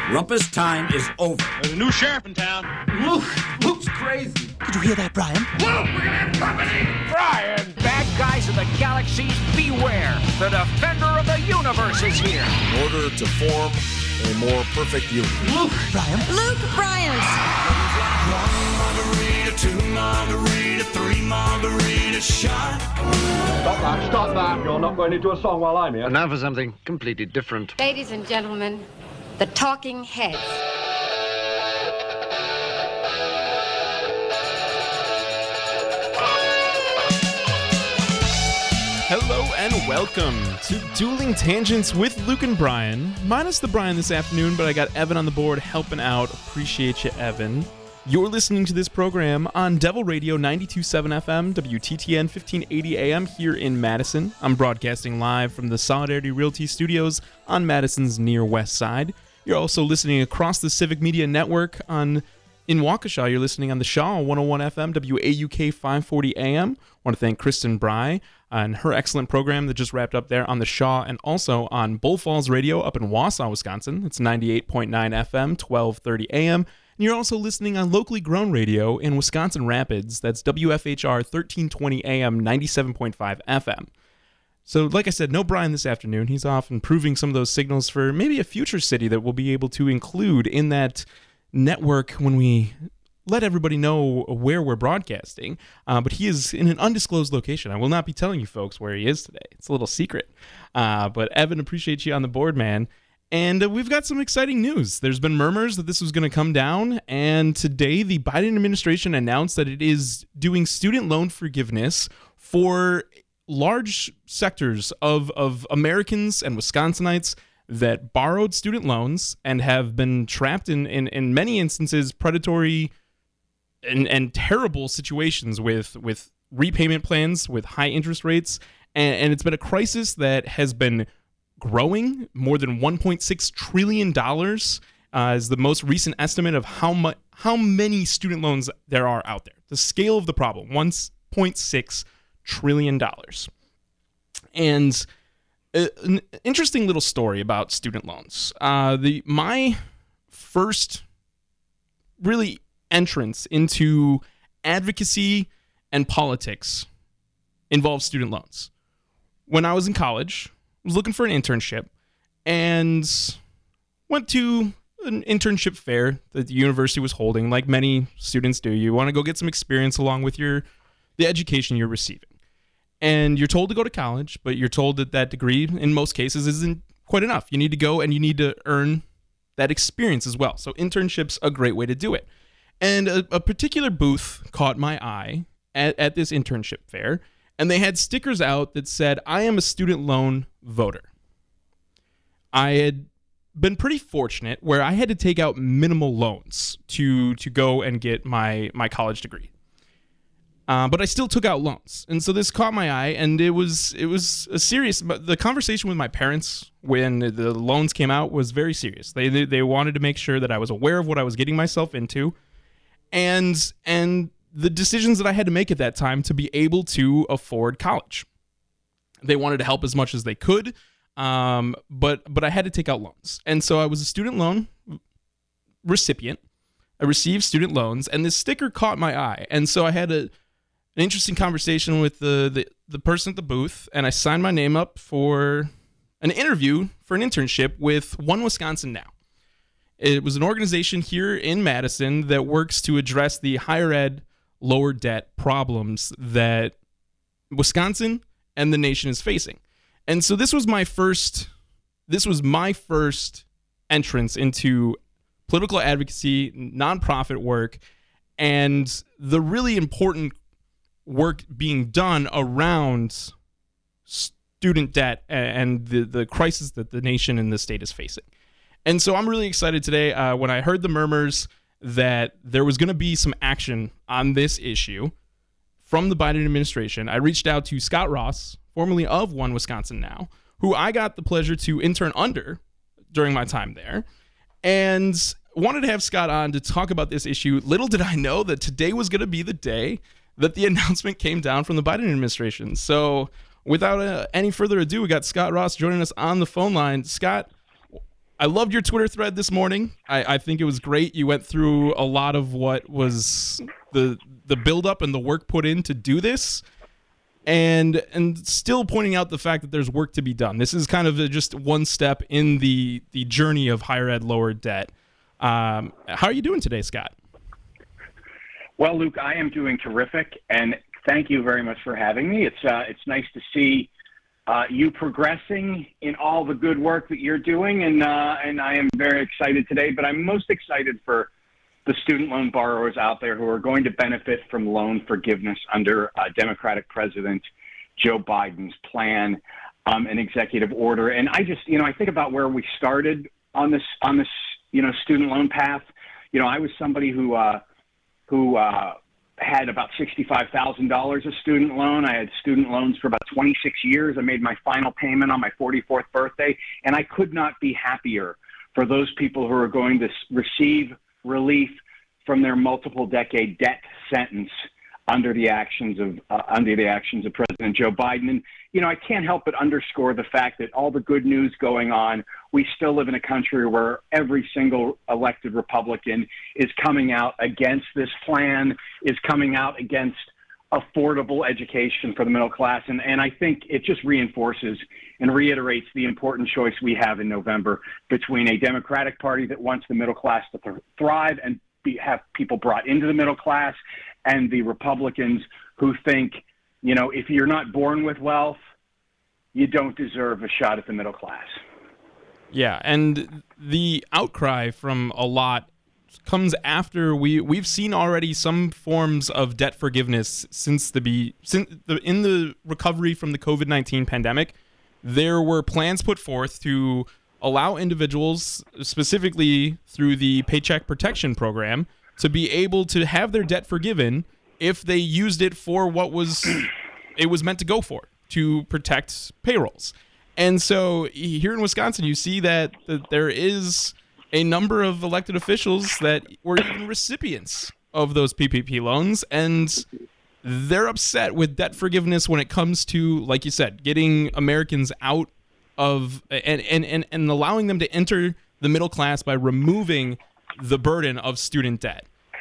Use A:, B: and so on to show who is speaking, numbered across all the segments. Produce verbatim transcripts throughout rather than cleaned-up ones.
A: Rumpus time is over.
B: There's a new sheriff in town.
A: Luke, Luke's crazy.
C: Did you hear that, Brian?
A: Luke, we're gonna have company.
B: Brian!
D: Bad guys of the galaxies, beware. The defender of the universe is here.
E: In order to form a more perfect union.
A: Luke.
C: Brian?
F: Luke Bryant.
G: One margarita, two margarita, three margarita shot.
H: Stop that, stop that. You're not going into a song while I'm here.
I: And now for something completely different.
F: Ladies and gentlemen, the Talking Heads.
J: Hello and welcome to Dueling Tangents with Luke and Brian. Minus the Brian this afternoon, but I got Evan on the board helping out. Appreciate you, Evan. You're listening to this program on Devil Radio ninety-two point seven F M, W T T N fifteen eighty A M here in Madison. I'm broadcasting live from the Solidarity Realty Studios on Madison's near west side. You're also listening across the Civic Media Network on in Waukesha. You're listening on the Shaw one oh one F M, W A U K five forty A M. I want to thank Kristen Bry and her excellent program that just wrapped up there on the Shaw, and also on Bull Falls Radio up in Wausau, Wisconsin. It's ninety-eight point nine F M, twelve thirty A M. And you're also listening on locally grown radio in Wisconsin Rapids. That's W F H R thirteen twenty A M, ninety-seven point five F M. So, like I said, no Brian this afternoon. He's off improving some of those signals for maybe a future city that we'll be able to include in that network when we let everybody know where we're broadcasting. Uh, but he is in an undisclosed location. I will not be telling you folks where he is today. It's a little secret. Uh, but Evan, appreciate you on the board, man. And uh, we've got some exciting news. There's been murmurs that this was going to come down, and today the Biden administration announced that it is doing student loan forgiveness for large sectors of, of Americans and Wisconsinites that borrowed student loans and have been trapped in, in, in many instances, predatory and, and terrible situations with, with repayment plans, with high interest rates. And, and it's been a crisis that has been growing. More than one point six trillion dollars uh, is the most recent estimate of how much, how many student loans there are out there. The scale of the problem, one point six trillion dollars. And an interesting little story about student loans. Uh, the my first really entrance into advocacy and politics involved student loans. When I was in college, I was looking for an internship and went to an internship fair that the university was holding. Like many students do, you want to go get some experience along with your the education you're receiving. And you're told to go to college, but you're told that that degree, in most cases, isn't quite enough. You need to go and you need to earn that experience as well. So internship's a great way to do it. And a, a particular booth caught my eye at, at this internship fair, and they had stickers out that said, "I am a student loan voter." I had been pretty fortunate where I had to take out minimal loans to, to go and get my, my college degree. Uh, but I still took out loans, and so this caught my eye, and it was it was a serious. The conversation with my parents when the loans came out was very serious. They they, they wanted to make sure that I was aware of what I was getting myself into, and and the decisions that I had to make at that time to be able to afford college. They wanted to help as much as they could, um, but but I had to take out loans, and so I was a student loan recipient. I received student loans, and this sticker caught my eye, and so I had a. An interesting conversation with the, the, the person at the booth, and I signed my name up for an interview for an internship with One Wisconsin Now. It was an organization here in Madison that works to address the higher ed lower debt problems that Wisconsin and the nation is facing. And so this was my first this was my first entrance into political advocacy, nonprofit work, and the really important work being done around student debt and the, the crisis that the nation and the state is facing. And so I'm really excited today uh, when I heard the murmurs that there was going to be some action on this issue from the Biden administration. I reached out to Scott Ross, formerly of One Wisconsin Now, who I got the pleasure to intern under during my time there, and wanted to have Scott on to talk about this issue. Little did I know that today was going to be the day that the announcement came down from the Biden administration. So without uh, any further ado, we got Scott Ross joining us on the phone line. Scott, I loved your Twitter thread this morning. I, I think it was great. You went through a lot of what was the the buildup and the work put in to do this, and and still pointing out the fact that there's work to be done. This is kind of a, just one step in the the journey of higher ed lower debt. Um, how are you doing today, Scott?
B: Well, Luke, I am doing terrific, and thank you very much for having me. It's uh, it's nice to see uh, you progressing in all the good work that you're doing, and uh, and I am very excited today. But I'm most excited for the student loan borrowers out there who are going to benefit from loan forgiveness under uh, Democratic President Joe Biden's plan um, and executive order. And I just, you know, I think about where we started on this on this, you know, student loan path. You know, I was somebody who uh, who uh, had about sixty-five thousand dollars of student loan. I had student loans for about twenty-six years. I made my final payment on my forty-fourth birthday, and I could not be happier for those people who are going to receive relief from their multiple decade debt sentence under the actions of uh, under the actions of President Joe Biden. And, you know, I can't help but underscore the fact that all the good news going on, we still live in a country where every single elected Republican is coming out against this plan, is coming out against affordable education for the middle class. And, and I think it just reinforces and reiterates the important choice we have in November between a Democratic Party that wants the middle class to th- thrive and be, have people brought into the middle class, and the Republicans who think, you know, if you're not born with wealth, you don't deserve a shot at the middle class.
J: Yeah, and the outcry from a lot comes after we we've seen already some forms of debt forgiveness since the be since the in the recovery from the COVID nineteen pandemic. There were plans put forth to allow individuals, specifically through the Paycheck Protection Program, to be able to have their debt forgiven if they used it for what was it was meant to go for, to protect payrolls. And so here in Wisconsin, you see that, that there is a number of elected officials that were even recipients of those P P P loans, and they're upset with debt forgiveness when it comes to, like you said, getting Americans out of and and, and, and allowing them to enter the middle class by removing the burden of student debt.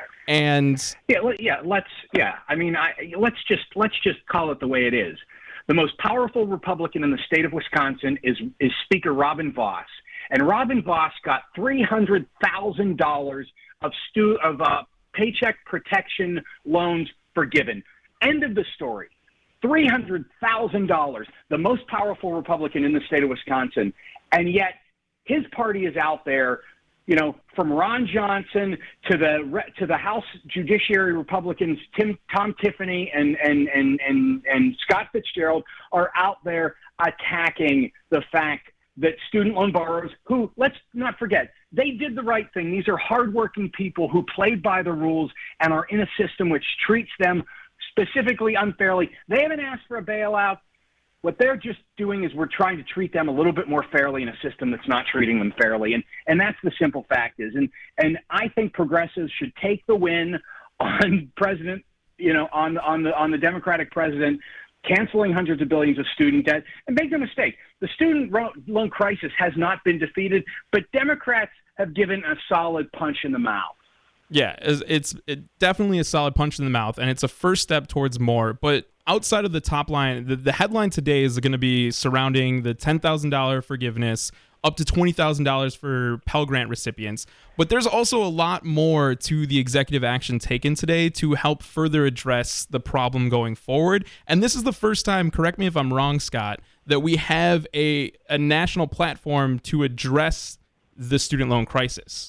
J: And
B: yeah, yeah, let's yeah. I mean, I, let's just let's just call it the way it is. The most powerful Republican in the state of Wisconsin is is Speaker Robin Vos, and Robin Vos got three hundred thousand dollars of stu of uh, paycheck protection loans forgiven. End of the story. three hundred thousand dollars, the most powerful Republican in the state of Wisconsin, and yet his party is out there, you know, from Ron Johnson to the to the House Judiciary Republicans, Tim, Tom Tiffany and and, and and and Scott Fitzgerald are out there attacking the fact that student loan borrowers, who, let's not forget, they did the right thing. These are hardworking people who played by the rules and are in a system which treats them specifically unfairly. They haven't asked for a bailout. What they're just doing is we're trying to treat them a little bit more fairly in a system that's not treating them fairly. And and that's the simple fact is. And and I think progressives should take the win on president, you know, on on the on the Democratic president canceling hundreds of billions of student debt. And make no mistake, the student loan crisis has not been defeated, but Democrats have given a solid punch in the mouth.
J: Yeah, it's, it's it definitely a solid punch in the mouth, and it's a first step towards more. But outside of the top line, the, the headline today is going to be surrounding the ten thousand dollars forgiveness, up to twenty thousand dollars for Pell Grant recipients. But there's also a lot more to the executive action taken today to help further address the problem going forward. And this is the first time, correct me if I'm wrong, Scott, that we have a, a national platform to address the student loan crisis.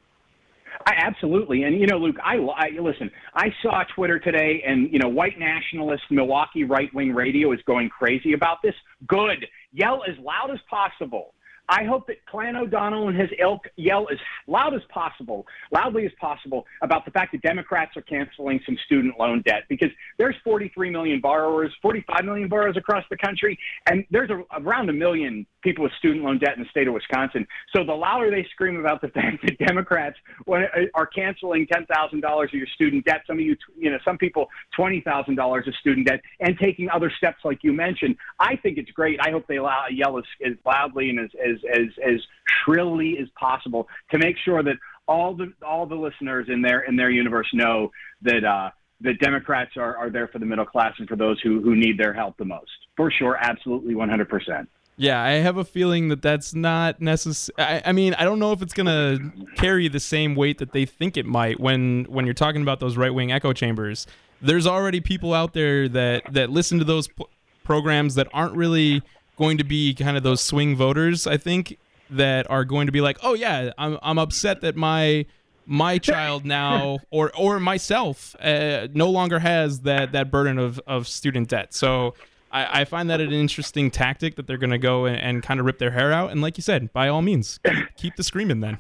B: I, absolutely. And, you know, Luke, I, I listen, I saw Twitter today and, you know, white nationalist Milwaukee right-wing radio is going crazy about this. Good. Yell as loud as possible. I hope that Clan O'Donnell and his ilk yell as loud as possible, loudly as possible about the fact that Democrats are canceling some student loan debt, because there's forty-three million borrowers, forty-five million borrowers across the country, and there's a, around a million people with student loan debt in the state of Wisconsin. So the louder they scream about the fact that Democrats are canceling ten thousand dollars of your student debt, some of you, you know, some people twenty thousand dollars of student debt, and taking other steps like you mentioned, I think it's great. I hope they allow, yell as, as loudly and as, as, as, as shrilly as possible to make sure that all the all the listeners in their in their universe know that uh, that Democrats are, are there for the middle class and for those who, who need their help the most. For sure, absolutely, one hundred percent.
J: Yeah, I have a feeling that that's not necessary. I, I mean, I don't know if it's going to carry the same weight that they think it might when, when you're talking about those right-wing echo chambers. There's already people out there that, that listen to those p- programs that aren't really going to be kind of those swing voters, I think, that are going to be like, oh, yeah, I'm I'm upset that my my child now or or myself uh, no longer has that, that burden of, of student debt. So I, I find that an interesting tactic that they're going to go and, and kind of rip their hair out. And like you said, by all means, keep, keep the screaming then.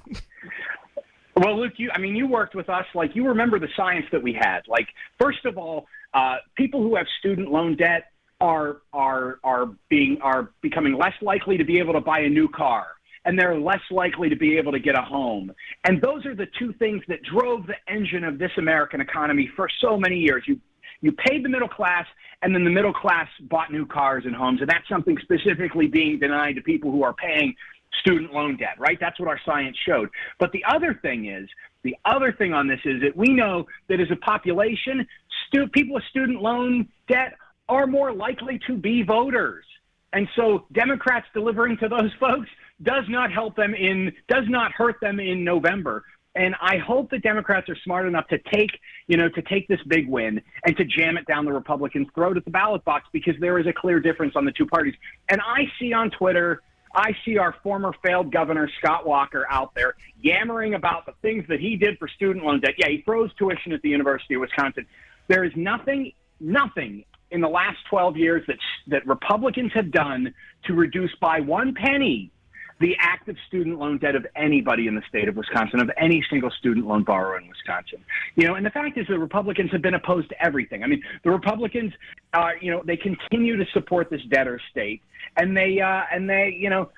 B: Well, Luke, you, I mean, you worked with us. Like, you remember the science that we had. Like, first of all, uh, people who have student loan debt are are are being are becoming less likely to be able to buy a new car, and they're less likely to be able to get a home. And those are the two things that drove the engine of this American economy for so many years. You you paid the middle class, and then the middle class bought new cars and homes, and that's something specifically being denied to people who are paying student loan debt, right? That's what our science showed. But the other thing is, the other thing on this is that we know that as a population, stu- people with student loan debt are more likely to be voters. And so Democrats delivering to those folks does not help them in, does not hurt them in November. And I hope that Democrats are smart enough to take, you know, to take this big win and to jam it down the Republicans' throat at the ballot box, because there is a clear difference on the two parties. And I see on Twitter, I see our former failed governor, Scott Walker, out there yammering about the things that he did for student loan debt. Yeah, he froze tuition at the University of Wisconsin. There is nothing, nothing in the last twelve years that that Republicans have done to reduce by one penny the active student loan debt of anybody in the state of Wisconsin, of any single student loan borrower in Wisconsin. You know, and the fact is the Republicans have been opposed to everything. I mean, the Republicans, uh, you know, they continue to support this debtor state, and they, uh, and they, you know,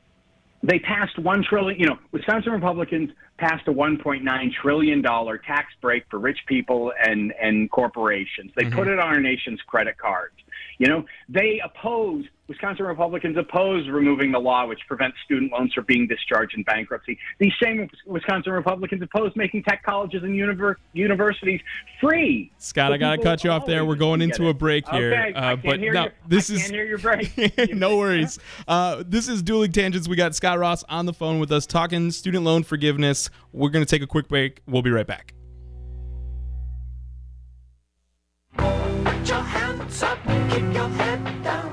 B: they passed one trillion. You know, Wisconsin Republicans passed a one point nine trillion dollars tax break for rich people and and corporations. They mm-hmm. put it on our nation's credit cards. You know, they oppose, Wisconsin Republicans oppose removing the law which prevents student loans from being discharged in bankruptcy. These same Wisconsin Republicans oppose making tech colleges and univer- universities free.
J: Scott, I got to cut you off there. We're going into a break here.
B: Okay,
J: uh,
B: I can't
J: but
B: hear
J: no,
B: your,
J: this
B: I
J: is,
B: can't hear your break.
J: No worries. Uh, this is Dueling Tangents. We got Scott Ross on the phone with us talking student loan forgiveness. We're going to take a quick break. We'll be right back.
G: Put your hands up, keep your head down.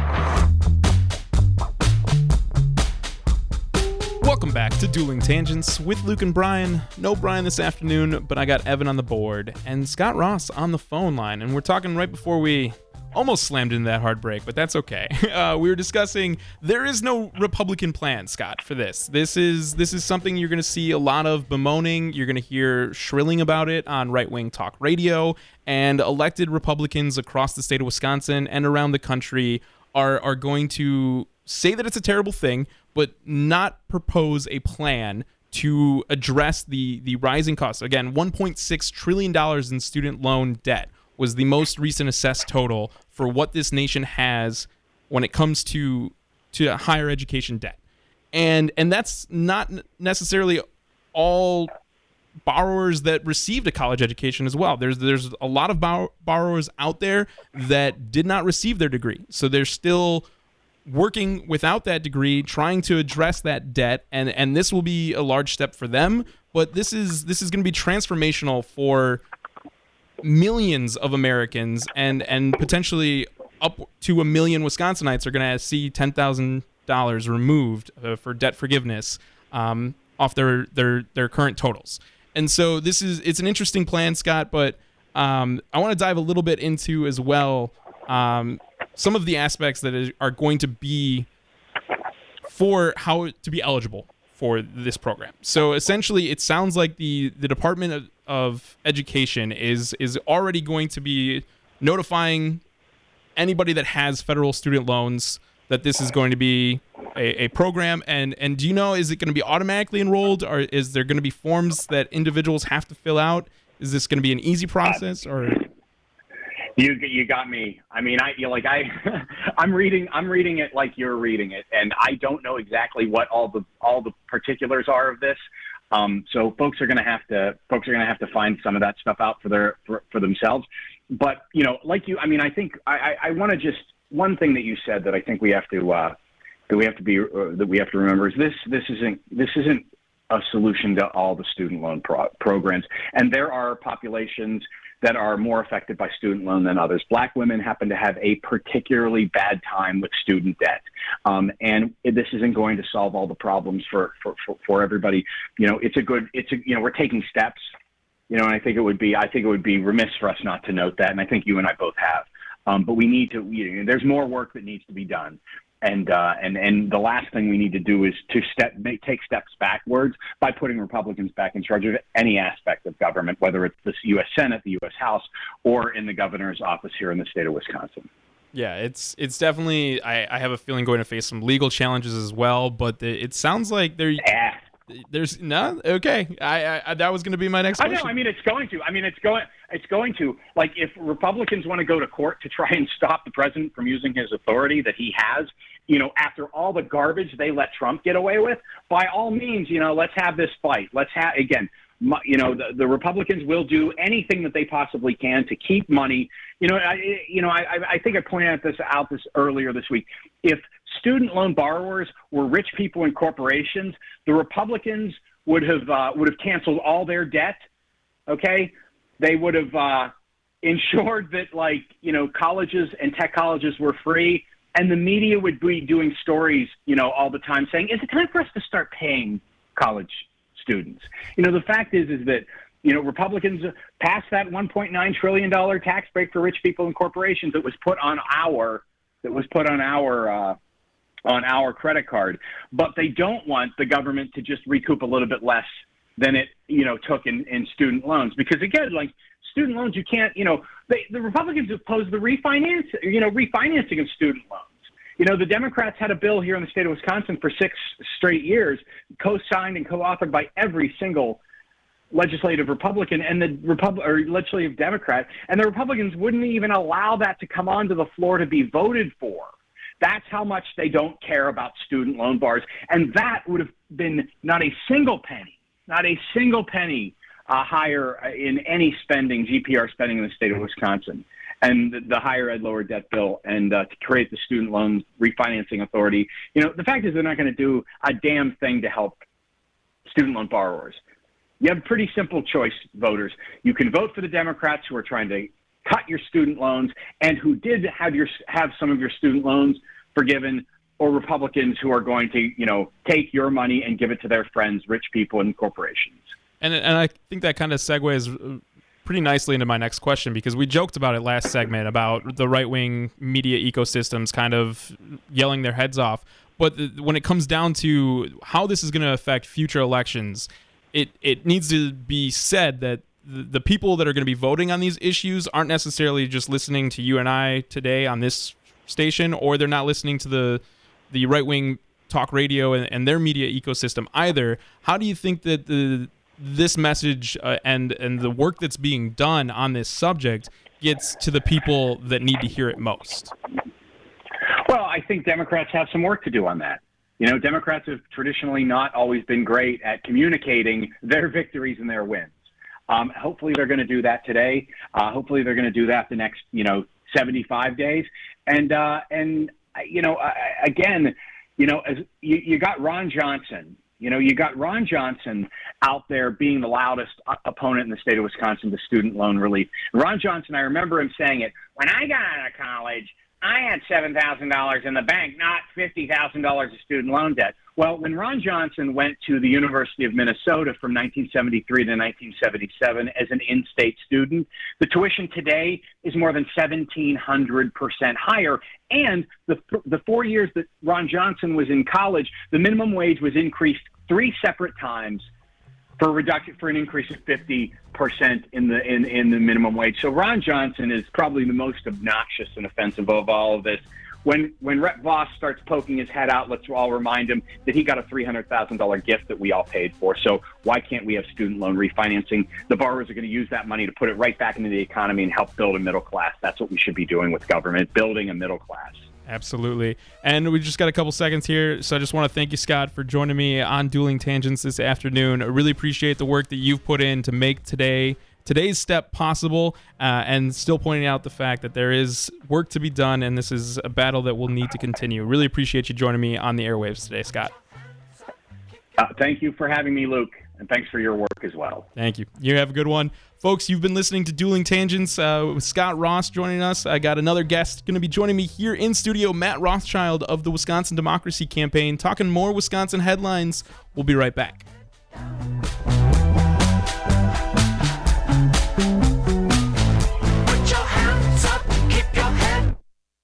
J: Welcome back to Dueling Tangents with Luke and Brian. No Brian this afternoon, but I got Evan on the board and Scott Ross on the phone line. And we're talking right before we almost slammed into that hard break, but that's okay. Uh, we were discussing there is no Republican plan, Scott, for this. This is this is something you're going to see a lot of bemoaning. You're going to hear shrilling about it on right-wing talk radio, and elected Republicans across the state of Wisconsin and around the country are are going to say that it's a terrible thing, but not propose a plan to address the, the rising costs. Again, one point six trillion dollars in student loan debt was the most recent assessed total for what this nation has when it comes to to higher education debt. And and that's not necessarily all borrowers that received a college education as well. There's there's a lot of bor- borrowers out there that did not receive their degree. So they're still working without that degree, trying to address that debt, and and this will be a large step for them, but this is this is going to be transformational for millions of Americans, and and potentially up to a million Wisconsinites are going to see ten thousand dollars removed uh, for debt forgiveness um, off their, their their current totals. And so this is it's an interesting plan, Scott, but um, I want to dive a little bit into as well um, some of the aspects that is, are going to be for how to be eligible for this program. So essentially, it sounds like the, the Department of, of Education is is already going to be notifying anybody that has federal student loans that this is going to be a, a program? And, and do you know, is it going to be automatically enrolled, or is there going to be forms that individuals have to fill out? Is this going to be an easy process, or?
B: You you got me. I mean, I you like I I'm reading I'm reading it like you're reading it, and I don't know exactly what all the all the particulars are of this. Um, so folks are going to have to folks are going to have to find some of that stuff out for their for, for themselves. But you know, like you, I mean, I think I I, I want to just one thing that you said that I think we have to uh, that we have to be uh, that we have to remember is this this isn't this isn't a solution to all the student loan pro- programs, and there are populations that are more affected by student loan than others. Black women happen to have a particularly bad time with student debt. Um, and this isn't going to solve all the problems for, for, for, for everybody. You know, it's a good, it's a, you know, we're taking steps, you know, and I think it would be, I think it would be remiss for us not to note that. And I think you and I both have, um, but we need to, you know, there's more work that needs to be done. And, uh, and, and the last thing we need to do is to step, make, take steps backwards by putting Republicans back in charge of any aspect of government, whether it's the U S Senate, the U S House, or in the governor's office here in the state of Wisconsin.
J: Yeah, it's it's definitely, I, I have a feeling, going to face some legal challenges as well, but the, it sounds like there,
B: yeah.
J: there's, no, okay, I, I that was going to be my next question.
B: I know, I mean, it's going to, I mean, it's going, it's going to, like, if Republicans want to go to court to try and stop the president from using his authority that he has, you know, after all the garbage they let Trump get away with, by all means, you know, let's have this fight. Let's have, again, my, you know, the, the Republicans will do anything that they possibly can to keep money. You know, I, you know, I, I think I pointed out this out this earlier this week. If student loan borrowers were rich people and corporations, the Republicans would have uh, would have canceled all their debt. Okay, they would have uh, ensured that, like, you know, colleges and tech colleges were free. And the media would be doing stories, you know, all the time saying, is it time for us to start paying college students? You know, the fact is, is that, you know, Republicans passed that one point nine trillion dollars tax break for rich people and corporations that was put on our, that was put on our, uh, on our credit card. But they don't want the government to just recoup a little bit less than it, you know, took in, in student loans. Because again, like, student loans, you can't, you know, they, the Republicans opposed the refinance, you know, refinancing of student loans. You know, the Democrats had a bill here in the state of Wisconsin for six straight years, co-signed and co-authored by every single legislative Republican and the Repub- or legislative Democrat, and the Republicans wouldn't even allow that to come onto the floor to be voted for. That's how much they don't care about student loan bars, and that would have been not a single penny, not a single penny uh, higher in any spending, G P R spending in the state of Wisconsin. And the, the higher ed lower debt bill, and uh, to create the student loan refinancing authority. You know, the fact is they're not going to do a damn thing to help student loan borrowers. You have a pretty simple choice, voters. You can vote for the Democrats who are trying to cut your student loans and who did have your have some of your student loans forgiven, or Republicans who are going to, you know, take your money and give it to their friends, rich people and corporations.
J: And and I think that kind of segues pretty nicely into my next question, because we joked about it last segment about the right-wing media ecosystems kind of yelling their heads off. But the, when it comes down to how this is going to affect future elections, it, it needs to be said that the, the people that are going to be voting on these issues aren't necessarily just listening to you and I today on this station, or they're not listening to the the right-wing talk radio and, and their media ecosystem either. How do you think that the this message uh, and and the work that's being done on this subject gets to the people that need to hear it most?
B: Well, I think Democrats have some work to do on that. You know, Democrats have traditionally not always been great at communicating their victories and their wins. Um, hopefully they're going to do that today. Uh, hopefully they're going to do that the next, you know, seventy-five days. And, uh, and you know, uh, again, you know, as you, you got Ron Johnson. You know, you got Ron Johnson out there being the loudest opponent in the state of Wisconsin to student loan relief. Ron Johnson, I remember him saying it, when I got out of college, I had seven thousand dollars in the bank, not fifty thousand dollars of student loan debt. Well, when Ron Johnson went to the University of Minnesota from nineteen seventy-three to nineteen seventy-seven as an in-state student, the tuition today is more than seventeen hundred percent higher. And the, the four years that Ron Johnson was in college, the minimum wage was increased three separate times for a reduction, for an increase of fifty percent in the in, in the minimum wage. So Ron Johnson is probably the most obnoxious and offensive of all of this. when when Rep Voss starts poking his head out, let's all remind him that he got a three hundred thousand dollars gift that we all paid for. So why can't we have student loan refinancing? The borrowers are going to use that money to put it right back into the economy and help build a middle class. That's what we should be doing with government, building a middle class.
J: Absolutely. And we just got a couple seconds here, so I just want to thank you, Scott, for joining me on Dueling Tangents this afternoon. I really appreciate the work that you've put in to make today today's step possible, uh, and still pointing out the fact that there is work to be done, and this is a battle that will need to continue. Really appreciate you joining me on the airwaves today, Scott.
B: Uh, thank you for having me, Luke, and thanks for your work as well.
J: Thank you. You have a good one. Folks, you've been listening to Dueling Tangents uh, with Scott Ross joining us. I got another guest going to be joining me here in studio, Matt Rothschild of the Wisconsin Democracy Campaign, talking more Wisconsin headlines. We'll be right back.
G: Put your hands up, keep your head.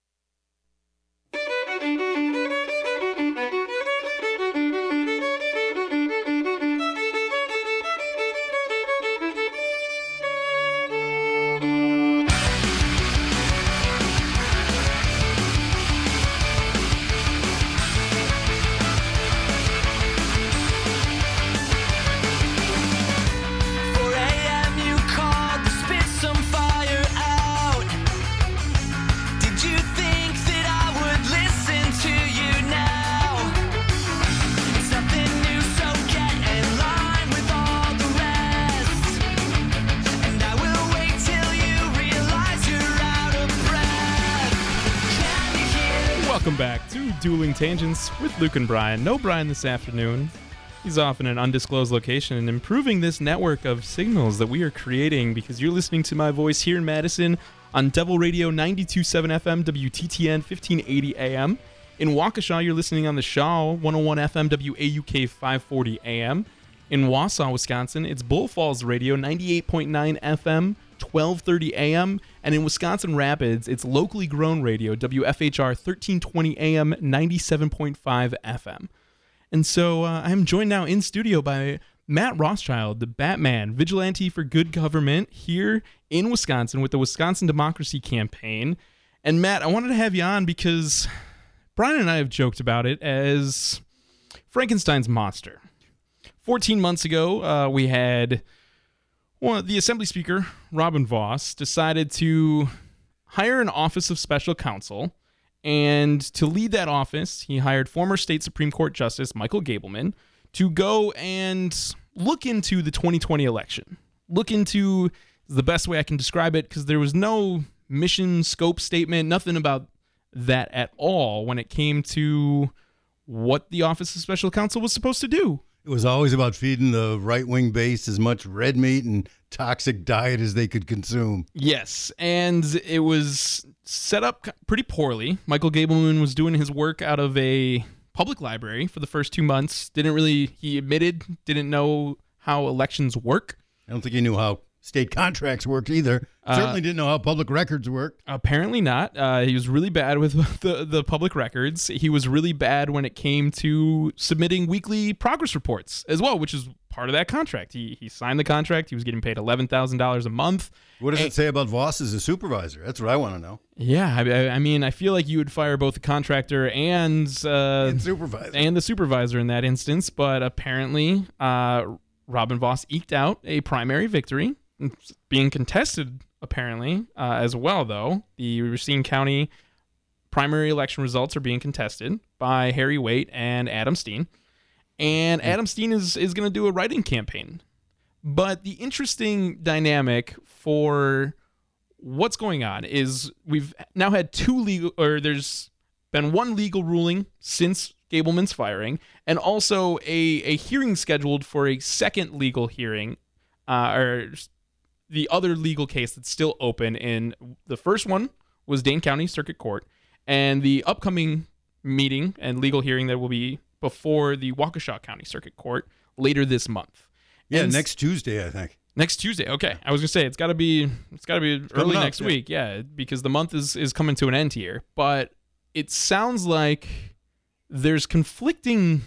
J: Welcome back to Dueling Tangents with Luke and Brian. No Brian this afternoon. He's off in an undisclosed location and improving this network of signals that we are creating because you're listening to my voice here in Madison on Devil Radio ninety-two point seven F M, W T T N fifteen eighty A M. In Waukesha, you're listening on the Shaw one oh one F M, W A U K five forty A M. In Wausau, Wisconsin, it's Bull Falls Radio ninety-eight point nine F M, twelve thirty A M, and in Wisconsin Rapids, it's locally grown radio, W F H R thirteen twenty A M, ninety-seven point five F M. And so uh, I'm joined now in studio by Matt Rothschild, the Batman, vigilante for good government here in Wisconsin with the Wisconsin Democracy Campaign. And Matt, I wanted to have you on because Brian and I have joked about it as Frankenstein's monster. fourteen months ago, uh, we had well, the Assembly Speaker, Robin Voss, decided to hire an Office of Special Counsel, and to lead that office, he hired former State Supreme Court Justice Michael Gableman to go and look into the twenty twenty election. Look into the best way I can describe it, because there was no mission scope statement, nothing about that at all when it came to what the Office of Special Counsel was supposed to do.
C: It was always about feeding the right-wing base as much red meat and toxic diet as they could consume.
J: Yes, and it was set up pretty poorly. Michael Gableman was doing his work out of a public library for the first two months. Didn't really, he admitted, didn't know how elections work.
C: I don't think he knew how state contracts worked either.
J: Uh,
C: Certainly didn't know how public records worked.
J: Apparently not. Uh, he was really bad with the, the public records. He was really bad when it came to submitting weekly progress reports as well, which is part of that contract. He he signed the contract. He was getting paid eleven thousand dollars a month.
C: What does
J: and,
C: it say about Voss as a supervisor? That's what I want to know.
J: Yeah, I, I mean, I feel like you would fire both the contractor and, uh,
C: and, supervisor.
J: and the supervisor in that instance, but apparently uh, Robin Voss eked out a primary victory. It's being contested, apparently, uh, as well, though. The Racine County primary election results are being contested by Harry Waite and Adam Steen. And Adam Steen is, is going to do a write-in campaign. But the interesting dynamic for what's going on is we've now had two legal, or there's been one legal ruling since Gableman's firing, and also a, a hearing scheduled for a second legal hearing, uh, or the other legal case that's still open. In the first one was Dane County Circuit Court, and the upcoming meeting and legal hearing that will be before the Waukesha County Circuit Court later this month.
C: Yeah,
J: and
C: next Tuesday, I think.
J: Next Tuesday. Okay, I was gonna say it's got to be it's got to be early
C: up,
J: next
C: yeah.
J: week. Yeah, because the month is is coming to an end here. But it sounds like there's conflicting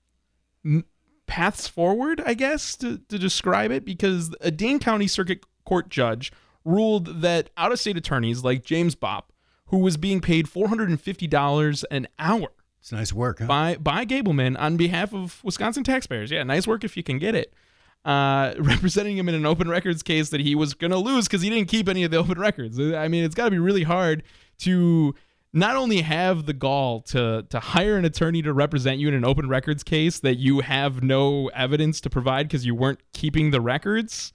J: m- paths forward, I guess, to, to describe it, because a Dane County Circuit Court judge ruled that out-of-state attorneys like James Bopp, who was being paid four hundred fifty dollars an hour.
C: It's nice work, huh?
J: By, by Gableman on behalf of Wisconsin taxpayers. Yeah, nice work if you can get it. Uh, representing him in an open records case that he was going to lose because he didn't keep any of the open records. I mean, it's got to be really hard to not only have the gall to to hire an attorney to represent you in an open records case that you have no evidence to provide because you weren't keeping the records,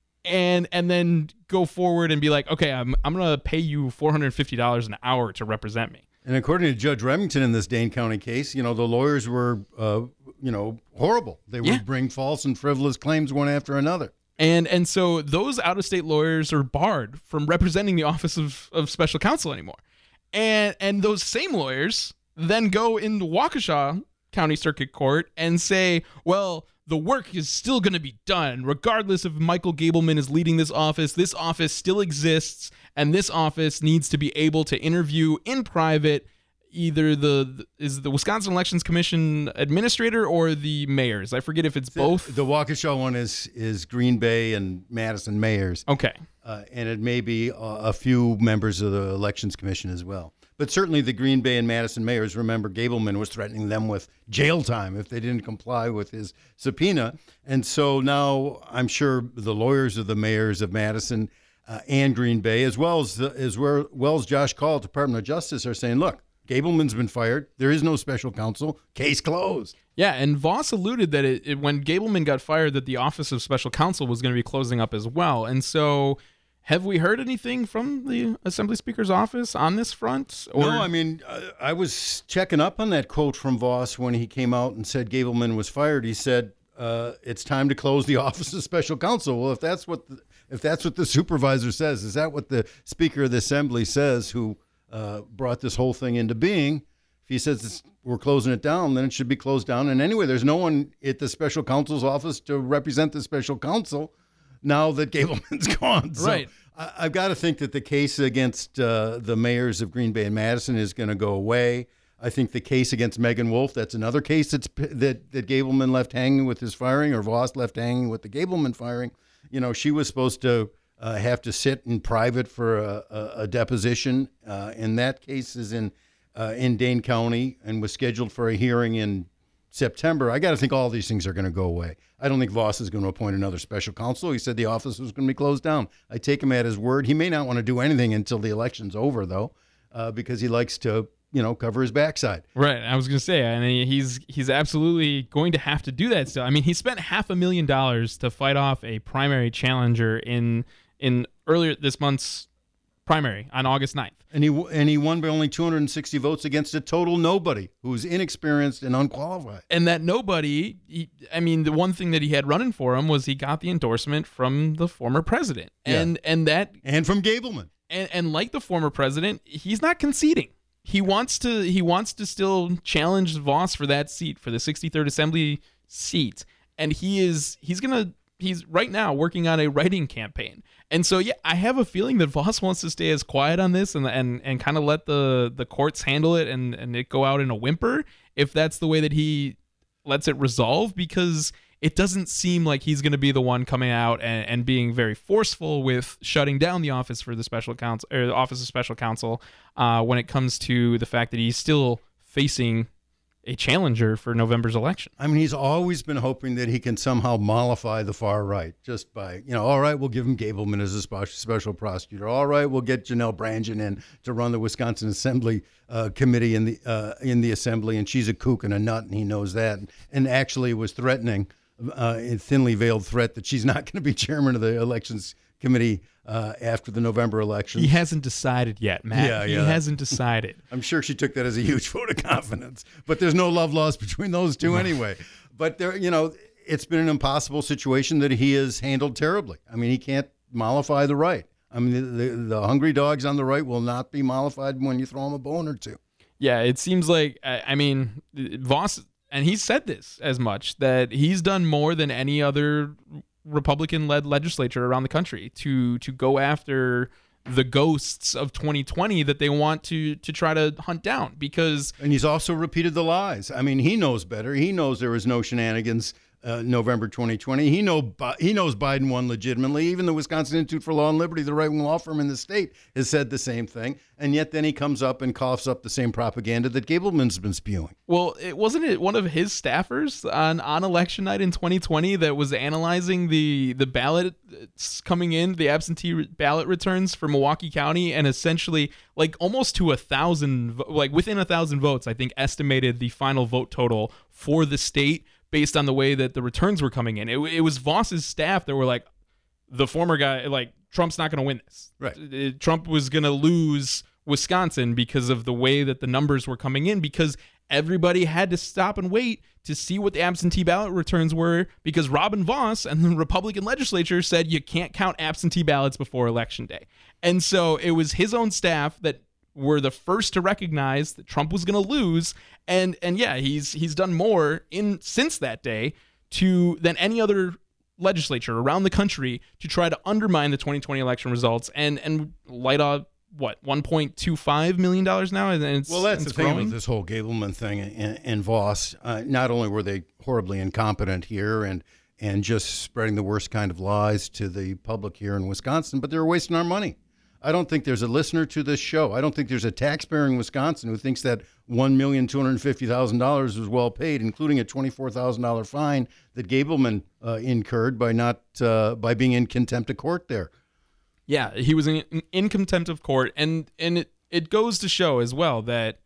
J: and and then go forward and be like, okay, I'm I'm going to pay you four hundred fifty dollars an hour to represent me.
C: And according to Judge Remington in this Dane County case, you know, the lawyers were, uh, you know, horrible. They would
J: Yeah.
C: bring false and frivolous claims one after another.
J: And and so those out-of-state lawyers are barred from representing the Office of, of Special Counsel anymore. And and those same lawyers then go into Waukesha County Circuit Court and say, well, the work is still going to be done regardless if Michael Gableman is leading this office. This office still exists, and this office needs to be able to interview in private either the is the Wisconsin Elections Commission administrator or the mayors. I forget if it's both.
C: The Waukesha one is is Green Bay and Madison mayors.
J: Okay.
C: Uh, and it may be a, a few members of the Elections Commission as well. But certainly the Green Bay and Madison mayors, remember, Gableman was threatening them with jail time if they didn't comply with his subpoena. And so now I'm sure the lawyers of the mayors of Madison uh, and Green Bay, as well as, the, as well, well as Josh Call, Department of Justice, are saying, look, Gableman's been fired. There is no special counsel. Case closed.
J: Yeah, and Voss alluded that it, it, when Gableman got fired, that the Office of Special Counsel was going to be closing up as well. And so have we heard anything from the Assembly Speaker's office on this front? Or?
C: No, I mean, I, I was checking up on that quote from Voss when he came out and said Gableman was fired. He said, uh, it's time to close the Office of Special Counsel. Well, if that's what the, if that's what the supervisor says, is that what the Speaker of the Assembly says, who uh, brought this whole thing into being? If he says it's, we're closing it down, then it should be closed down. And anyway, there's no one at the Special Counsel's office to represent the Special Counsel now that Gableman's gone. So
J: right.
C: I, I've got to think that the case against uh, the mayors of Green Bay and Madison is going to go away. I think the case against Megan Wolf, that's another case that's that, that Gableman left hanging with his firing, or Voss left hanging with the Gableman firing. You know, she was supposed to uh, have to sit in private for a, a, a deposition. Uh, and that case is in uh, in Dane County and was scheduled for a hearing in September. I got to think all these things are going to go away. I don't think Voss is going to appoint another special counsel. He said the office was going to be closed down. I take him at his word. He may not want to do anything until the election's over, though, uh, because he likes to, you know, cover his backside.
J: Right. I was going to say, I mean, he's he's absolutely going to have to do that still. I mean, he spent half a million dollars to fight off a primary challenger in in earlier this month's primary on August ninth.
C: And he and he won by only two hundred sixty votes against a total nobody who's inexperienced and unqualified.
J: And that nobody, he, I mean, the one thing that he had running for him was he got the endorsement from the former president. And
C: yeah.
J: and that
C: and from Gableman.
J: And and like the former president, he's not conceding. He wants to he wants to still challenge Voss for that seat, for the sixty-third Assembly seat. And he is he's gonna he's right now working on a writing campaign. And so, yeah, I have a feeling that Voss wants to stay as quiet on this and and, and kind of let the, the courts handle it and, and it go out in a whimper, if that's the way that he lets it resolve, because it doesn't seem like he's going to be the one coming out and, and being very forceful with shutting down the office for the special counsel or the Office of Special Counsel uh, when it comes to the fact that he's still facing a challenger for November's election.
C: I mean, he's always been hoping that he can somehow mollify the far right just by, you know, all right, we'll give him Gableman as a special prosecutor. All right, we'll get Janelle Brandon in to run the Wisconsin Assembly uh, Committee in the uh, in the Assembly, and she's a kook and a nut, and he knows that. And, and actually was threatening, uh, a thinly veiled threat, that she's not going to be chairman of the Elections Committee uh, after the November election.
J: He hasn't decided yet, Matt.
C: Yeah, yeah.
J: He hasn't decided.
C: I'm sure she took that as a huge vote of confidence, but there's no love lost between those two anyway. But there, you know, it's been an impossible situation that he has handled terribly. I mean, he can't mollify the right. I mean, the, the, the hungry dogs on the right will not be mollified when you throw them a bone or two.
J: Yeah, it seems like, I, I mean, Voss, and he's said this as much, that he's done more than any other Republican-led legislature around the country to to go after the ghosts of twenty twenty that they want to to try to hunt down. Because
C: and he's also repeated the lies. I mean, he knows better. He knows there was no shenanigans uh, November twenty twenty. He know he knows Biden won legitimately. Even the Wisconsin Institute for Law and Liberty, the right-wing law firm in the state, has said the same thing. And yet then he comes up and coughs up the same propaganda that Gableman's been spewing.
J: Well, it wasn't it one of his staffers on, on election night in twenty twenty that was analyzing the the ballots coming in, the absentee ballot returns for Milwaukee County, and essentially like almost to a thousand, like within a thousand votes, I think estimated the final vote total for the state based on the way that the returns were coming in. It, it was Voss's staff that were like, the former guy, like, Trump's not going to win this.
C: Right.
J: Trump was going to lose Wisconsin because of the way that the numbers were coming in, because everybody had to stop and wait to see what the absentee ballot returns were, because Robin Voss and the Republican legislature said you can't count absentee ballots before Election Day. And so it was his own staff that were the first to recognize that Trump was going to lose. And and yeah, he's he's done more in since that day to than any other legislature around the country to try to undermine the twenty twenty election results and and light off what one point two five million dollars now, and it's
C: well, that's
J: it's
C: the thing
J: growing.
C: with this whole Gableman thing and, and Voss. Uh, not only were they horribly incompetent here and and just spreading the worst kind of lies to the public here in Wisconsin, but they were wasting our money. I don't think there's a listener to this show. I don't think there's a taxpayer in Wisconsin who thinks that one million two hundred fifty thousand dollars was well paid, including a twenty-four thousand dollars fine that Gableman uh, incurred by not uh, by being in contempt of court there.
J: Yeah, he was in, in contempt of court, and and it, it goes to show as well that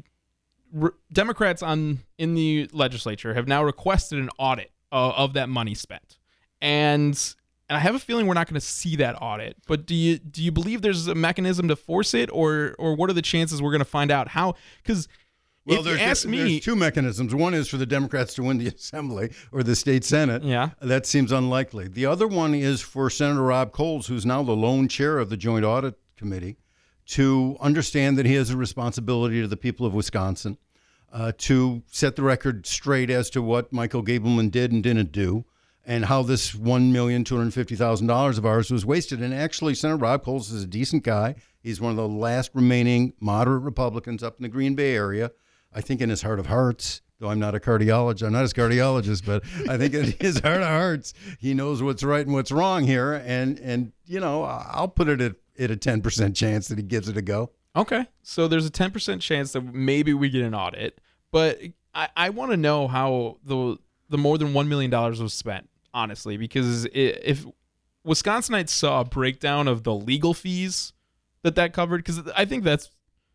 J: re- Democrats on in the legislature have now requested an audit uh, of that money spent, and. And I have a feeling we're not going to see that audit. But do you do you believe there's a mechanism to force it, or or what are the chances we're going to find out how? Because
C: well,
J: if
C: there's,
J: you ask me,
C: there's two mechanisms. One is for the Democrats to win the Assembly or the state Senate.
J: Yeah,
C: that seems unlikely. The other one is for Senator Rob Coles, who's now the lone chair of the Joint Audit Committee, to understand that he has a responsibility to the people of Wisconsin, uh, to set the record straight as to what Michael Gableman did and didn't do, and how this one million two hundred fifty thousand dollars of ours was wasted. And actually, Senator Rob Coles is a decent guy. He's one of the last remaining moderate Republicans up in the Green Bay area. I think in his heart of hearts, though I'm not a cardiologist, I'm not his cardiologist, but I think in his heart of hearts, he knows what's right and what's wrong here. And, and you know, I'll put it at, at a ten percent chance that he gives it a go.
J: Okay. So there's a ten percent chance that maybe we get an audit. But I, I want to know how the the more than one million dollars was spent. Honestly, because if Wisconsinites saw a breakdown of the legal fees that that covered, because I think that's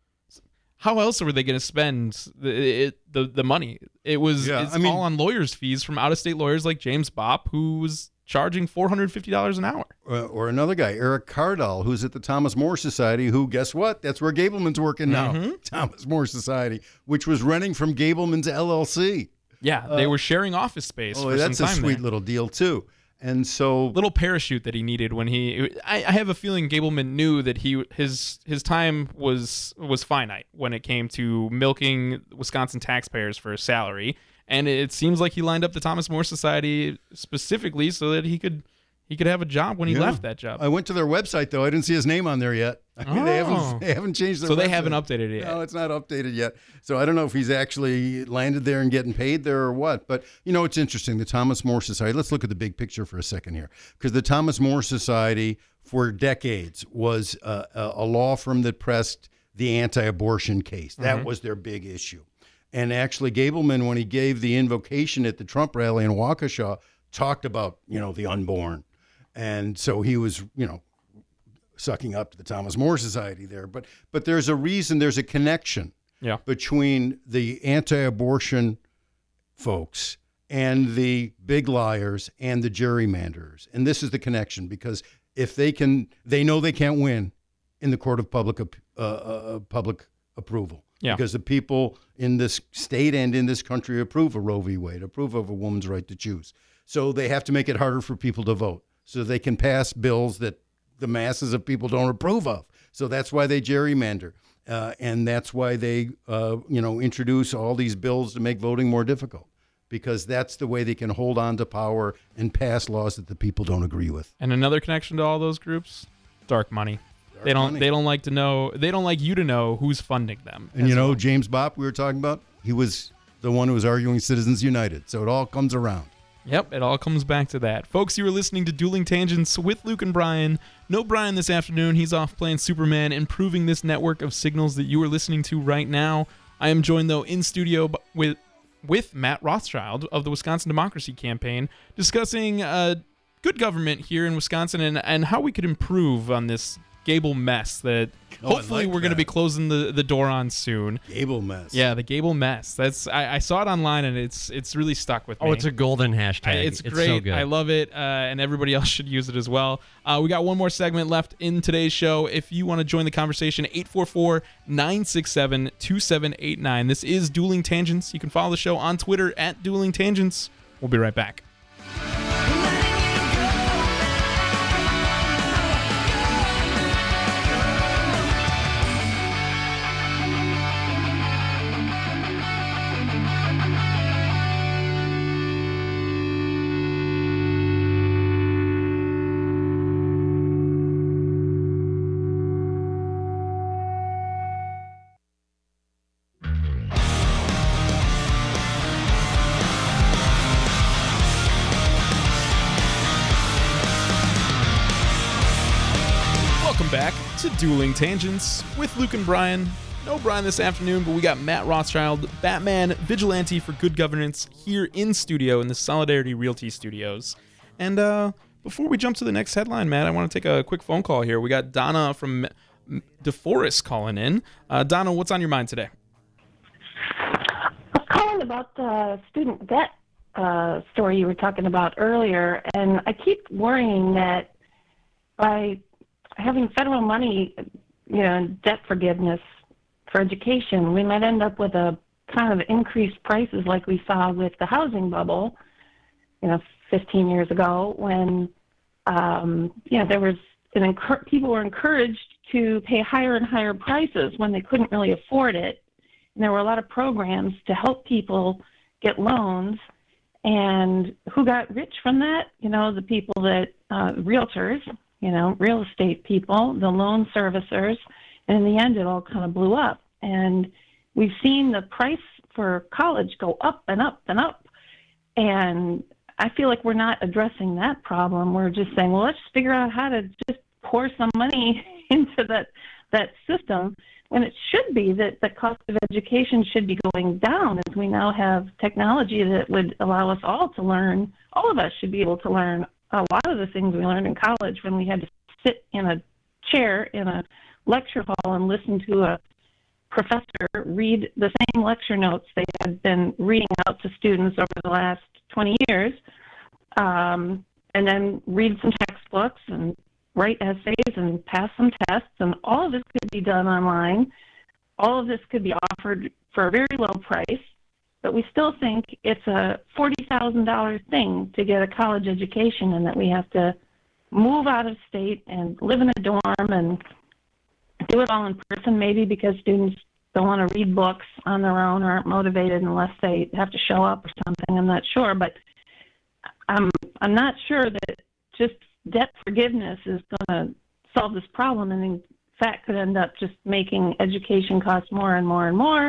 J: how else were they going to spend the, it, the the money? It was
C: yeah,
J: it's
C: I mean,
J: all on lawyers' fees from out of state lawyers like James Bopp, who was charging four hundred fifty dollars an hour.
C: Or, or another guy, Eric Cardall, who's at the Thomas More Society, who, guess what? That's where Gableman's working now. Mm-hmm. Thomas More Society, which was renting from Gableman's L L C.
J: Yeah, they uh, were sharing office space.
C: Oh,
J: for
C: that's
J: some time
C: a sweet
J: there.
C: little deal too. And so,
J: little parachute that he needed when he. I, I have a feeling Gableman knew that he his his time was was finite when it came to milking Wisconsin taxpayers for a salary, and it seems like he lined up the Thomas More Society specifically so that he could he could have a job when he
C: yeah.
J: left that job.
C: I went to their website though. I didn't see his name on there yet. I mean,
J: oh.
C: they haven't they haven't changed their
J: so they
C: website.
J: haven't updated it yet.
C: No, it's not updated yet. So I don't know if he's actually landed there and getting paid there or what. But you know, it's interesting. The Thomas More Society. Let's look at the big picture for a second here, because the Thomas More Society for decades was uh, a, a law firm that pressed the anti-abortion case. That mm-hmm. was their big issue. And actually, Gableman, when he gave the invocation at the Trump rally in Waukesha, talked about you know the unborn, and so he was you know. sucking up to the Thomas More Society there. But but there's a reason, there's a connection
J: yeah.
C: between the anti-abortion folks and the big liars and the gerrymanderers. And this is the connection, because if they can, they know they can't win in the court of public uh, uh, public approval.
J: Yeah.
C: Because the people in this state and in this country approve of Roe v. Wade, approve of a woman's right to choose. So they have to make it harder for people to vote so they can pass bills that the masses of people don't approve of. So that's why they gerrymander. Uh, and that's why they, uh, you know, introduce all these bills to make voting more difficult, because that's the way they can hold on to power and pass laws that the people don't agree with.
J: And another connection to all those groups, dark money.
C: Dark
J: they don't
C: money.
J: they don't like to know, they don't like you to know who's funding them.
C: And you know, well. James Bopp we were talking about, he was the one who was arguing Citizens United. So it all comes around.
J: Yep, it all comes back to that. Folks, you are listening to Dueling Tangents with Luke and Brian. No Brian this afternoon. He's off playing Superman, improving this network of signals that you are listening to right now. I am joined, though, in studio with with Matt Rothschild of the Wisconsin Democracy Campaign, discussing uh, good government here in Wisconsin and, and how we could improve on this Gable mess that
C: Oh,
J: hopefully
C: like
J: we're going to
C: that.
J: be closing the, the door on soon.
C: Gable mess.
J: Yeah, the Gable mess. That's I, I saw it online and it's it's really stuck with me.
K: Oh, it's a golden hashtag.
J: I, it's
K: it's
J: great.
K: so good.
J: I love it, uh, and everybody else should use it as well. Uh, we got one more segment left in today's show. If you want to join the conversation, eight four four, nine six seven, two seven eight nine. This is Dueling Tangents. You can follow the show on Twitter at Dueling Tangents. We'll be right back. Back to Dueling Tangents with Luke and Brian. No Brian this afternoon, but we got Matt Rothschild, Batman Vigilante for Good Governance, here in studio in the Solidarity Realty Studios. And uh, before we jump to the next headline, Matt, I want to take a quick phone call here. We got Donna from DeForest calling in. Uh, Donna, what's on your mind today?
L: I was calling about the student debt uh, story you were talking about earlier, and I keep worrying that by having federal money, you know, debt forgiveness for education, we might end up with a kind of increased prices like we saw with the housing bubble, you know, fifteen years ago when, um, you know, there was an encur- people were encouraged to pay higher and higher prices when they couldn't really afford it. And there were a lot of programs to help people get loans. And who got rich from that? You know, the people that, uh, realtors, you know, real estate people, the loan servicers, and in the end it all kind of blew up. And we've seen the price for college go up and up and up. And I feel like we're not addressing that problem. We're just saying, well, let's figure out how to just pour some money into that that system, when it should be that the cost of education should be going down, as we now have technology that would allow us all to learn. All of us should be able to learn a lot of the things we learned in college when we had to sit in a chair in a lecture hall and listen to a professor read the same lecture notes they had been reading out to students over the last twenty years, um, and then read some textbooks and write essays and pass some tests, and all of this could be done online. All of this could be offered for a very low price. But we still think it's a forty thousand dollars thing to get a college education, and that we have to move out of state and live in a dorm and do it all in person, maybe because students don't want to read books on their own or aren't motivated unless they have to show up or something. I'm not sure. But I'm, I'm not sure that just debt forgiveness is going to solve this problem, and in fact could end up just making education cost more and more and more.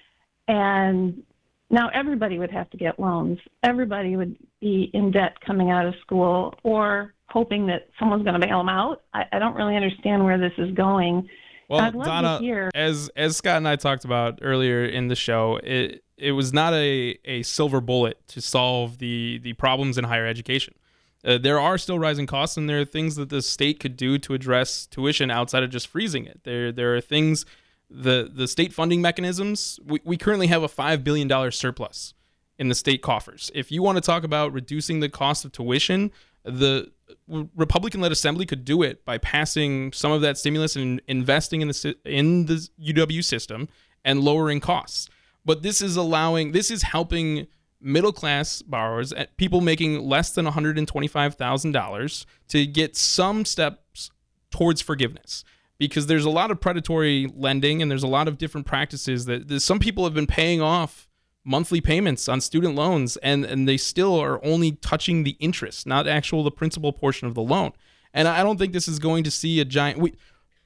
L: And now everybody would have to get loans. Everybody would be in debt coming out of school, or hoping that someone's going to bail them out. I, I don't really understand where this is going.
J: Well,
L: I'd love
J: Donna,
L: to hear.
J: as as Scott and I talked about earlier in the show, it it was not a, a silver bullet to solve the the problems in higher education. Uh, there are still rising costs, and there are things that the state could do to address tuition outside of just freezing it. There there are things. The the state funding mechanisms, we, we currently have a five billion dollars surplus in the state coffers. If you want to talk about reducing the cost of tuition, the Republican-led Assembly could do it by passing some of that stimulus and investing in the in the U W system and lowering costs. But this is allowing, this is helping middle-class borrowers, people making less than one hundred twenty-five thousand dollars, to get some steps towards forgiveness. Because there's a lot of predatory lending and there's a lot of different practices that, that some people have been paying off monthly payments on student loans, and, and they still are only touching the interest, not actual the principal portion of the loan. And I don't think this is going to see a giant... We,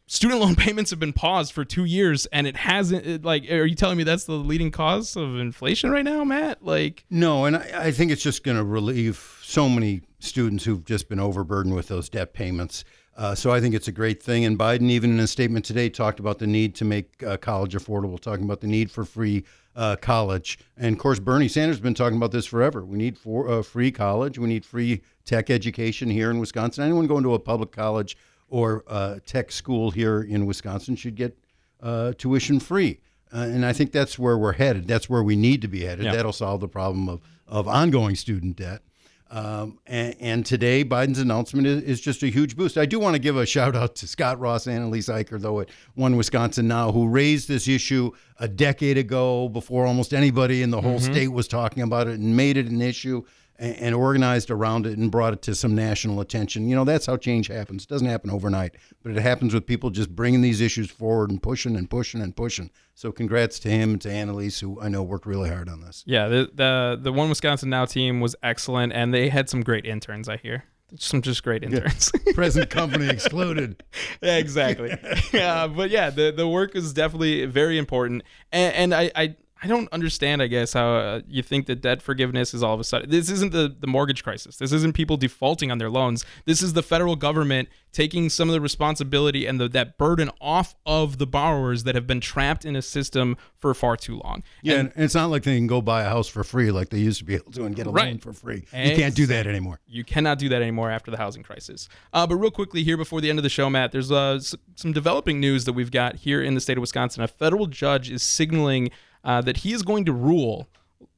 J: student loan payments have been paused for two years, and it hasn't. It, like, are you telling me that's the leading cause of inflation right now, Matt? Like,
C: no, and I, I think it's just going to relieve so many students who've just been overburdened with those debt payments. Uh, so I think it's a great thing. And Biden, even in a statement today, talked about the need to make uh, college affordable, talking about the need for free uh, college. And, of course, Bernie Sanders has been talking about this forever. We need for, uh, free college. We need free tech education here in Wisconsin. Anyone going to a public college or uh, tech school here in Wisconsin should get uh, tuition free. Uh, and I think that's where we're headed. That's where we need to be headed.
J: Yeah.
C: That'll solve the problem of, of ongoing student debt. Um, and, and today, Biden's announcement is, is just a huge boost. I do want to give a shout out to Scott Ross and Annalise Eicher, though, at One Wisconsin Now, who raised this issue a decade ago before almost anybody in the whole
J: Mm-hmm.
C: state was talking about it, and made it an issue and, and organized around it and brought it to some national attention. You know, that's how change happens. It doesn't happen overnight, but it happens with people just bringing these issues forward and pushing and pushing and pushing. So congrats to him and to Annalise, who I know worked really hard on this.
J: Yeah, the the the One Wisconsin Now team was excellent, and they had some great interns, I hear. Some just great interns.
C: Yeah. Present company excluded.
J: Yeah, exactly. Yeah, but yeah, the, the work is definitely very important. And, and I, I, I don't understand, I guess, how uh, you think that debt forgiveness is all of a sudden. This isn't the, the mortgage crisis. This isn't people defaulting on their loans. This is the federal government taking some of the responsibility and the, that burden off of the borrowers that have been trapped in a system for far too long.
C: Yeah,
J: and,
C: and it's not like they can go buy a house for free like they used to be able to and get a
J: right.
C: loan for free.
J: And
C: you can't do that anymore.
J: You cannot do that anymore after the housing crisis. Uh, but real quickly here before the end of the show, Matt, there's uh, s- some developing news that we've got here in the state of Wisconsin. A federal judge is signaling uh, that he is going to rule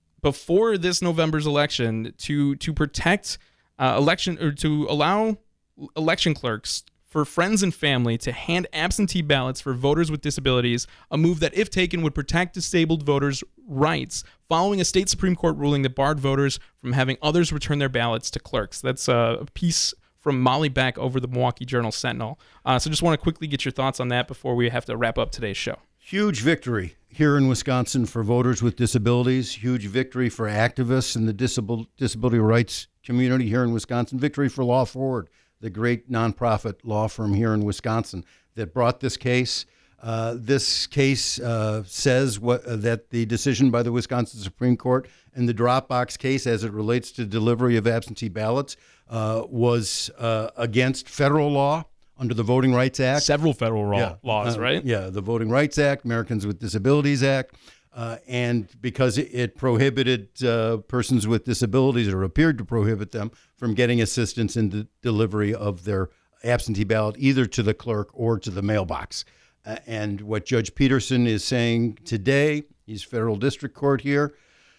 J: before this November's election to to protect uh, election or to allow election clerks for friends and family to hand absentee ballots for voters with disabilities, a move that, if taken, would protect disabled voters' rights, following a state Supreme Court ruling that barred voters from having others return their ballots to clerks. That's a piece from Molly Beck over the Milwaukee Journal-Sentinel. Uh, so just want to quickly get your thoughts on that before we have to wrap up today's show.
C: Huge victory here in Wisconsin for voters with disabilities. Huge victory for activists in the disabil- disability rights community here in Wisconsin. Victory for Law Forward, the great nonprofit law firm here in Wisconsin that brought this case. Uh, this case uh, says what, uh, that the decision by the Wisconsin Supreme Court in the Dropbox case as it relates to delivery of absentee ballots uh, was uh, against federal law under the Voting Rights Act.
J: Several federal law,
C: yeah.
J: laws,
C: uh,
J: right?
C: Yeah, the Voting Rights Act, Americans with Disabilities Act. Uh, and because it, it prohibited uh, persons with disabilities, or appeared to prohibit them, from getting assistance in the delivery of their absentee ballot, either to the clerk or to the mailbox. Uh, and what Judge Peterson is saying today, he's federal district court here,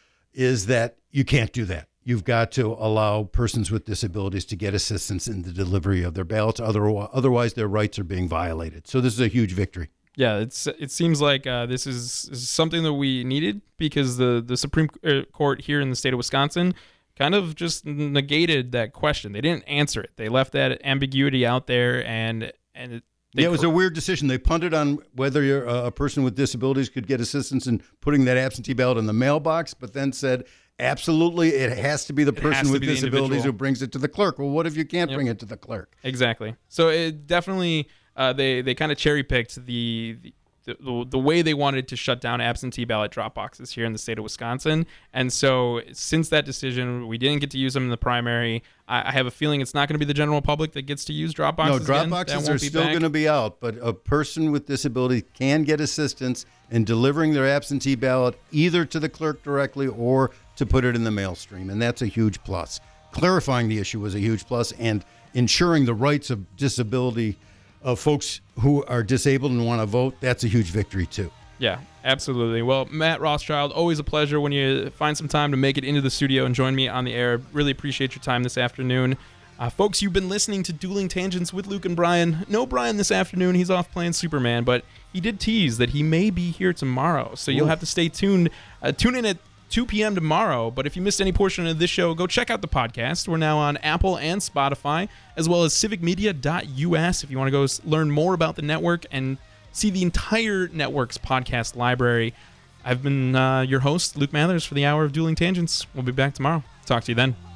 C: is that you can't do that. You've got to allow persons with disabilities to get assistance in the delivery of their ballots. Otherwise, otherwise their rights are being violated. So this is a huge victory.
J: Yeah, it's it seems like uh, this is, is something that we needed, because the, the Supreme Court here in the state of Wisconsin kind of just negated that question. They didn't answer it. They left that ambiguity out there, and and it,
C: yeah, it was a weird decision. They punted on whether you're a person with disabilities could get assistance in putting that absentee ballot in the mailbox, but then said, absolutely, it has to be the person with disabilities who brings it to the clerk. Well, what if you can't yep. bring it to the clerk?
J: Exactly. So it definitely... Uh, they they kind of cherry picked the, the the the way they wanted to shut down absentee ballot drop boxes here in the state of Wisconsin. And so since that decision, we didn't get to use them in the primary. I, I have a feeling it's not going to be the general public that gets to use drop boxes.
C: No, drop boxes are still going to be out, but a person with disability can get assistance in delivering their absentee ballot either to the clerk directly or to put it in the mail stream, and that's a huge plus. Clarifying the issue was a huge plus, and ensuring the rights of disability of folks who are disabled and want to vote, that's a huge victory too.
J: Yeah, absolutely. Well, Matt Rothschild, always a pleasure when you find some time to make it into the studio and join me on the air. Really appreciate your time this afternoon. Uh, folks, you've been listening to Dueling Tangents with Luke and Brian. No Brian this afternoon. He's off playing Superman, but he did tease that he may be here tomorrow, so you'll have to stay tuned. Uh, tune in at two p.m. tomorrow, but if you missed any portion of this show, go check out the podcast. We're now on Apple and Spotify, as well as civic media dot U S if you want to go learn more about the network and see the entire network's podcast library. I've been uh, your host, Luke Mathers, for the Hour of Dueling Tangents. We'll be back tomorrow. Talk to you then.